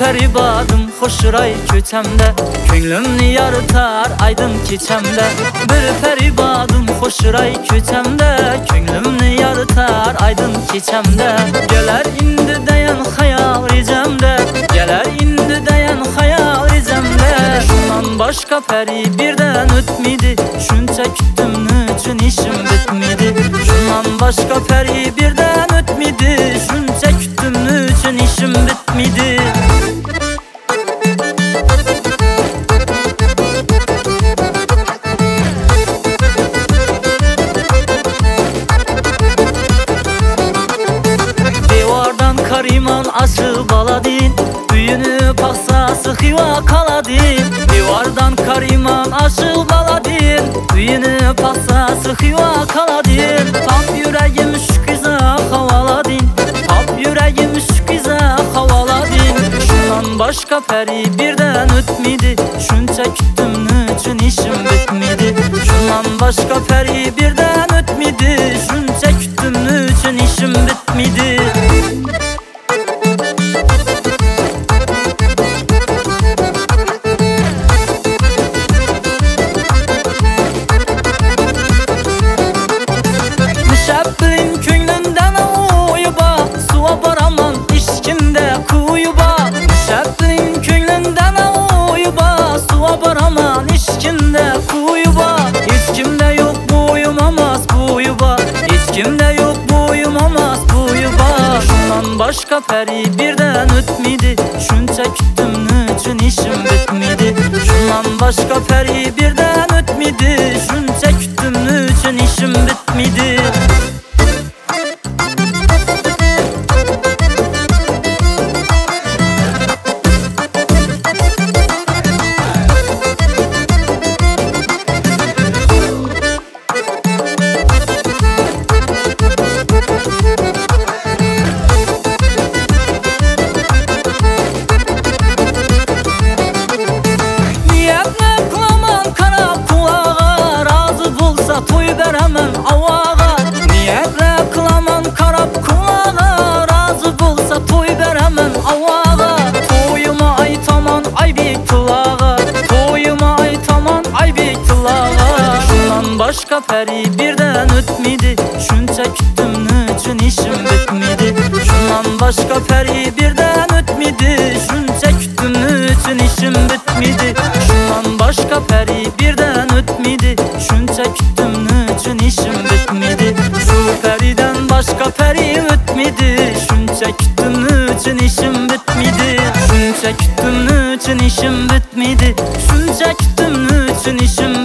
fəribadım xoşuray köçəmdə, könlümni yarıtar aydın keçəmdə. Bir fəribadım xoşuray köçəmdə, könlümni yarıtar aydın keçəmdə. Gələr indi dayan xəyal ricəmdə, gələr indi dayan xəyal ricəmdə. Şundan başqa pəri birdən ötmidi, şunca kütdüm üçün işim bitmidi. Şundan başqa pəri birdən ötmidi, şunca kütdüm üçün işim bitmidi. Devardan kariman aşıb aladin, düyünü paxsası xiva kaladin. Devardan kariman aşıb aladin, düyünü paxsası xiva kaladin. Tap yüreğim şükiza havaladin, tap yüreğim şükiza havaladin. Şundan başqa pəri birdən ötmidi, şunca kütdüm üçün işim bitmidi. Şundan başqa pəri birdən ötmidi, şunca kütdüm üçün işim bitmidi. Müşəbbilim könlündən uyuba, suva baraman işkimdə kuyuba. Müşəbbilim könlündən uyuba, suva baraman işkimdə kuyuba. Heç kimdə yox boyumamaz buyuba, heç kimdə yox boyumamaz buyuba. Şundan başqa pəri birdən ötmidi, şunca kütdüm üçün işim bitmidi. Şundan başqa pəri birdən ötmidi, şunca kütdüm üçün işim bitmidi. Toy verəmən avağa, niyyətlə qılaman qarab kulağa. Razı bulsa toy verəmən avağa, toyuma ay taman ay bek tulağa, toyuma ay taman ay bek tulağa. Şundan başqa pəri birdən ötmidi, şunca kütdüm üçün işim bitmidi. Şundan başqa pəri birdən ötmidi, şunca kütdüm üçün işim bitmidi. Şundan başqa pəri birdən ötmidi, şunca kütdüm üçün işim bitmidi. Şu pəriden başqa pəri ötmidi, şunca kütdüm üçün işim bitmidi. Şunca kütdüm üçün işim bitmidi, şunca kütdüm üçün işim